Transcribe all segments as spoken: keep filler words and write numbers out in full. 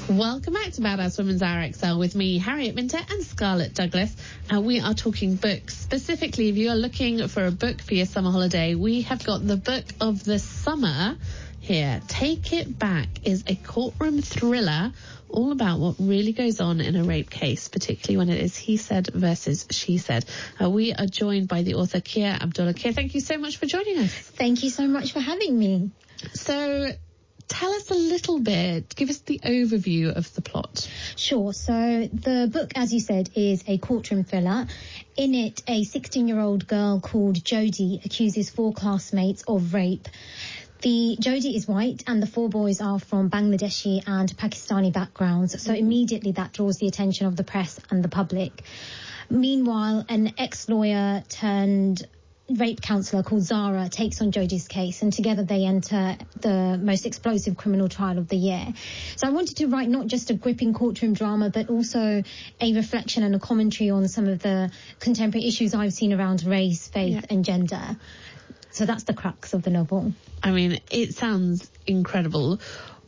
Welcome back to Badass Women's R X L with me, Harriet Minter, and Scarlett Douglas. And we are talking books. Specifically, if you are looking for a book for your summer holiday, we have got the book of the summer here. Take It Back is a courtroom thriller all about what really goes on in a rape case, particularly when it is he said versus she said. Uh, we are joined by the author Kia Abdullah. Kia, thank you so much for joining us. Thank you so much for having me. So, tell us a little bit, give us the overview of the plot. Sure. So the book, as you said, is a courtroom thriller. In it, a sixteen-year-old girl called Jodie accuses four classmates of rape. The Jodie is white and the four boys are from Bangladeshi and Pakistani backgrounds. So immediately that draws the attention of the press and the public. Meanwhile, an ex-lawyer turned rape counsellor called Zara takes on Jodie's case, and together they enter the most explosive criminal trial of the year. So I wanted to write not just a gripping courtroom drama, but also a reflection and a commentary on some of the contemporary issues I've seen around race, faith, yeah. and gender. So that's the crux of the novel. I mean, it sounds incredible.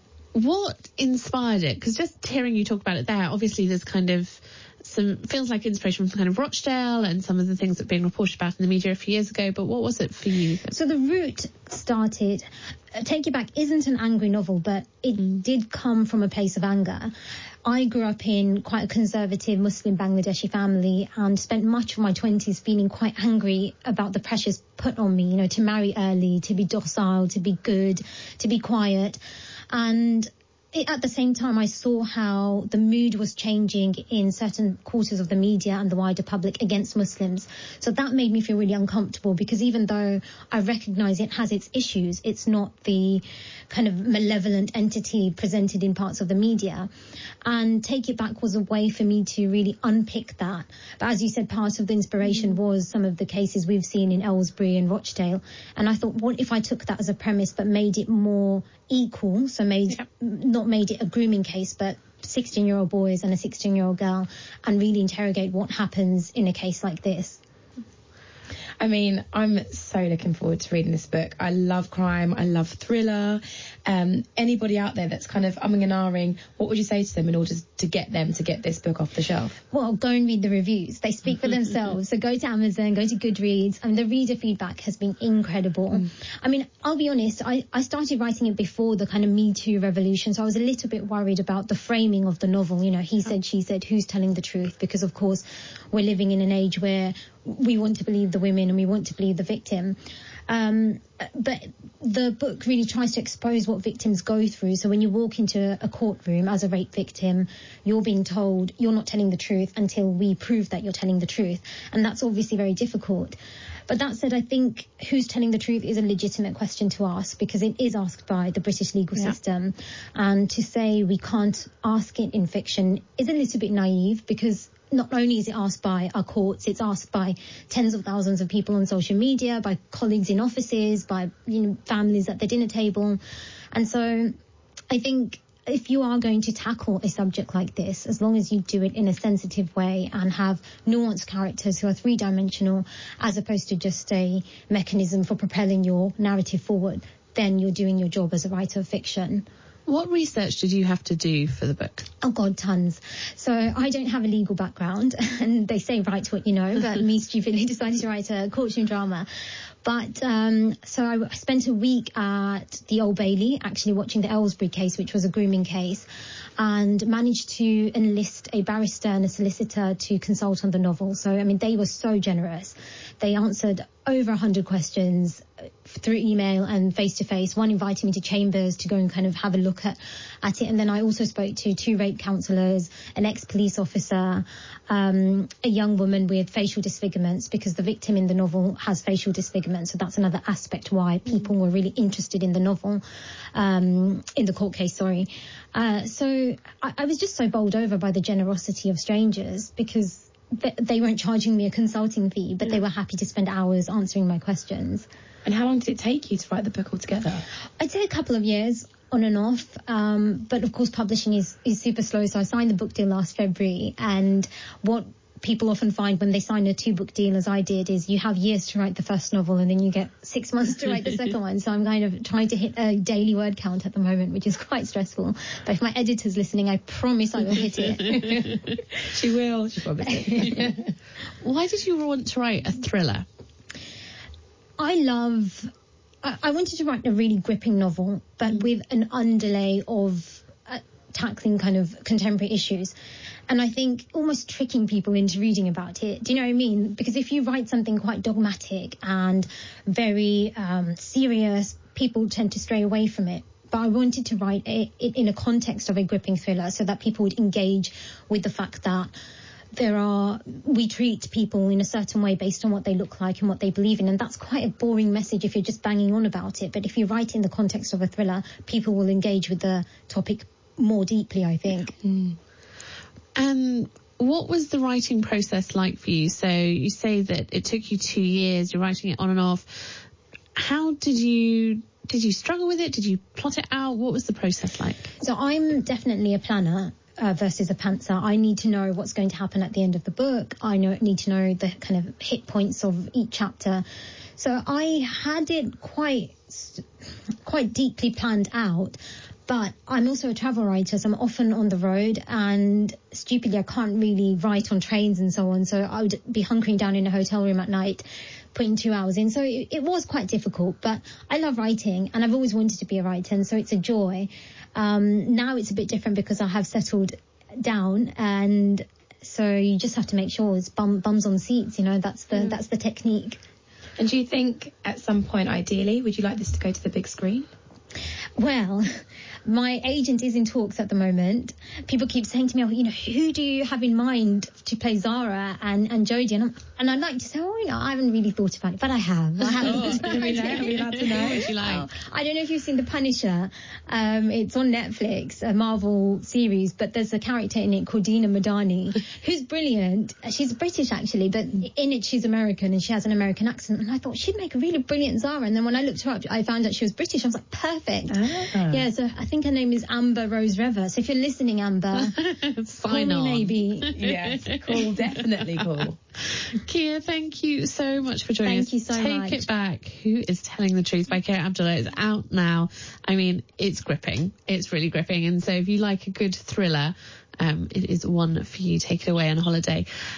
What inspired it? Because just hearing you talk about it there, obviously there's kind of some, feels like inspiration from kind of Rochdale and some of the things that were being reported about in the media a few years ago, but what was it for you? So the root started, uh, Take It Back isn't an angry novel, but it mm. did come from a place of anger. I grew up in quite a conservative Muslim Bangladeshi family and spent much of my twenties feeling quite angry about the pressures put on me, you know, to marry early, to be docile, to be good, to be quiet. And it, at the same time, I saw how the mood was changing in certain quarters of the media and the wider public against Muslims. So that made me feel really uncomfortable, because even though I recognise it has its issues, it's not the kind of malevolent entity presented in parts of the media. And Take It Back was a way for me to really unpick that. But as you said, part of the inspiration mm. was some of the cases we've seen in Aylesbury and Rochdale. And I thought, what if I took that as a premise but made it more equal, so made yep. not made it a grooming case, but sixteen-year-old boys and a sixteen-year-old girl, and really interrogate what happens in a case like this. I mean, I'm so looking forward to reading this book. I love crime. I love thriller. Um, anybody out there that's kind of umming and ahhing, what would you say to them in order to get them to get this book off the shelf? Well, go and read the reviews. They speak for themselves. So go to Amazon, go to Goodreads. I mean, the reader feedback has been incredible. Mm. I mean, I'll be honest, I, I started writing it before the kind of Me Too revolution, so I was a little bit worried about the framing of the novel. You know, he said, she said, who's telling the truth? Because, of course, we're living in an age where we want to believe the women and we want to believe the victim. Um, but the book really tries to expose what victims go through. So when you walk into a courtroom as a rape victim, you're being told you're not telling the truth until we prove that you're telling the truth. And that's obviously very difficult. But that said, I think who's telling the truth is a legitimate question to ask, because it is asked by the British legal yeah. system. And to say we can't ask it in fiction is a little bit naive, because not only is it asked by our courts, it's asked by tens of thousands of people on social media, by colleagues in offices, by, you know, families at the dinner table. And so I think if you are going to tackle a subject like this, as long as you do it in a sensitive way and have nuanced characters who are three-dimensional, as opposed to just a mechanism for propelling your narrative forward, then you're doing your job as a writer of fiction. What research did you have to do for the book? Oh, God, tons. So I don't have a legal background, and they say write what you know, but me stupidly decided to write a courtroom drama. But um, so I spent a week at the Old Bailey, actually watching the Aylesbury case, which was a grooming case, and managed to enlist a barrister and a solicitor to consult on the novel. So, I mean, they were so generous. They answered over one hundred questions through email and face-to-face, one inviting me to Chambers to go and kind of have a look at, at it. And then I also spoke to two rape counsellors, an ex-police officer, um, a young woman with facial disfigurements, because the victim in the novel has facial disfigurement. So that's another aspect why people were really interested in the novel, um, in the court case, sorry. Uh, so I, I was just so bowled over by the generosity of strangers, because they weren't charging me a consulting fee, but they were happy to spend hours answering my questions. And how long did it take you to write the book altogether? I'd say a couple of years, on and off. Um, but of course, publishing is, is super slow. So I signed the book deal last February. And what people often find when they sign a two-book deal, as I did, is you have years to write the first novel and then you get six months to write the second one. So I'm kind of trying to hit a daily word count at the moment, which is quite stressful. But if my editor's listening, I promise I will hit it. She will. She probably will. Why did you want to write a thriller? I love... I, I wanted to write a really gripping novel, but with an underlay of uh, tackling kind of contemporary issues. And I think almost tricking people into reading about it. Do you know what I mean? Because if you write something quite dogmatic and very um, serious, people tend to stray away from it. But I wanted to write it in a context of a gripping thriller so that people would engage with the fact that there are, we treat people in a certain way based on what they look like and what they believe in. And that's quite a boring message if you're just banging on about it. But if you write in the context of a thriller, people will engage with the topic more deeply, I think. Mm. And what was the writing process like for you? So you say that it took you two years, you're writing it on and off. How did you, did you struggle with it? Did you plot it out? What was the process like? So I'm definitely a planner uh, versus a pantser. I need to know what's going to happen at the end of the book. I know, need to know the kind of hit points of each chapter. So I had it quite, quite deeply planned out. But I'm also a travel writer, so I'm often on the road, and stupidly I can't really write on trains and so on. So I would be hunkering down in a hotel room at night, putting two hours in. So it, it was quite difficult, but I love writing and I've always wanted to be a writer, and so it's a joy. Um, now it's a bit different because I have settled down, and so you just have to make sure it's bum, bums on seats, you know, that's the, mm. that's the technique. And do you think at some point, ideally, would you like this to go to the big screen? Well, my agent is in talks at the moment. People keep saying to me, oh, you know, who do you have in mind to play Zara and, and Jodie? And, I'm, and I'd like to say, oh, you know, I haven't really thought about it, but I have. I have. Oh, can we know? Are we allowed to know? What would you like? Oh, I don't know if you've seen The Punisher. Um, it's on Netflix, a Marvel series, but there's a character in it called Dina Madani, who's brilliant. She's British, actually, but in it she's American and she has an American accent. And I thought she'd make a really brilliant Zara. And then when I looked her up, I found out she was British. I was like, perfect. Ah. Yeah, so I think her name is Amber Rose Rever. So if you're listening, Amber, sign call on. me maybe. Yes, cool, definitely cool. Kia, thank you so much for joining thank us. Thank you so Take much. Take It Back, Who is Telling the Truth by Kia Abdullah is out now. I mean, it's gripping. It's really gripping. And so if you like a good thriller, um, it is one for you. Take it away on holiday.